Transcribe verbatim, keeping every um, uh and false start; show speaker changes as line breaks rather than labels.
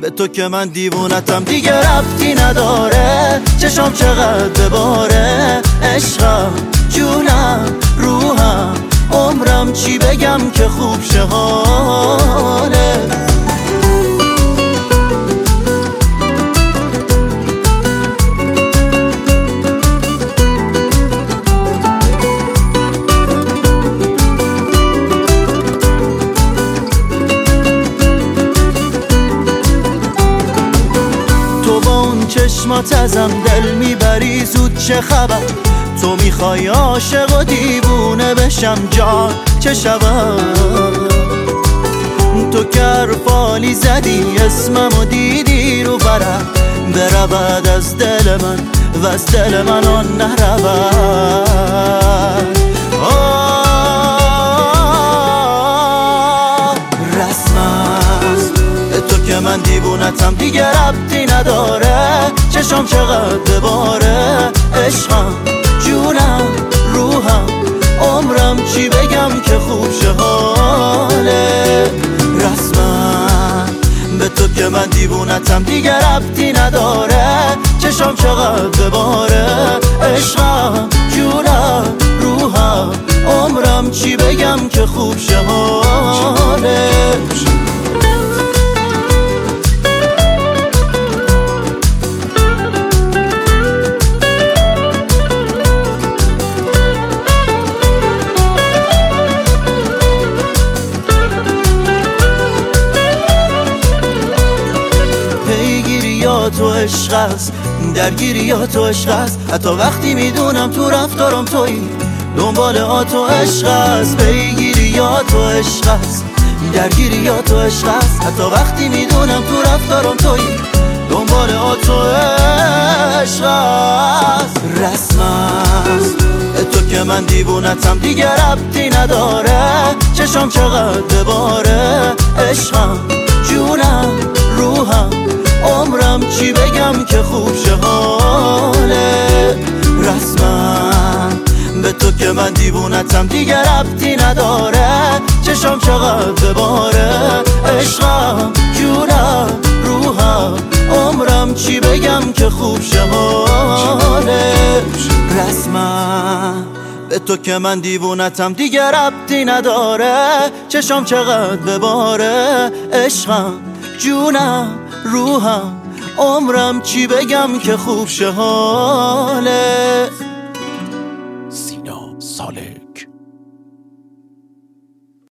به تو که من دیوونتم دیگه ربطی نداره. چشام چقدر بباره، عشقم، جونم، روحم، عمرم، چی بگم که خوب شه حاله. چشمات ازم دل میبری، زود چه خبر؟ تو میخوای عاشق و دیوونه بشم جان، چه شود؟ تو که حرفالی زدی اسممو دیدی رو برم، برود از دل من و از دل من آن نرود. من دیوونتم دیگه ربطی نداره. چشام چقدر بباره، عشقم، جونم، روحم، عمرم، چی بگم که خوب شه حاله. رسما به تو که من دیوونتم دیگه ربطی نداره. چشام چقدر بباره، عشقم، جونم، روحم، عمرم، چی بگم که خوب شه حاله. تو عشق است، درگیری یا تو عشق است، حتی وقتی میدونم تو رفتارم تویی، دنبال آتو عشق است. پیگیری یا تو عشق است، درگیری یا تو عشق است، حتی وقتی میدونم تو رفتارم تویی، دنبال آتو عشق است. رسما تو که من دیوونتم دیگه ربطی نداره. چشام چقدر بباره، عشقم، جونم، روحم، عمرم، چی بگم که خوب شه حاله. رسما به تو که من دیوونتم دیگه ربطی نداره. چشام چقدر بباره، عشقم، جونم، روحم، عمرم، چی بگم که خوب شه حاله. رسما به تو که من دیوونتم دیگه ربطی نداره. چشام چقدر بباره، عشقم، جونم، روحم، عمرم، چی بگم که خوب شه حاله.
سینا سالک.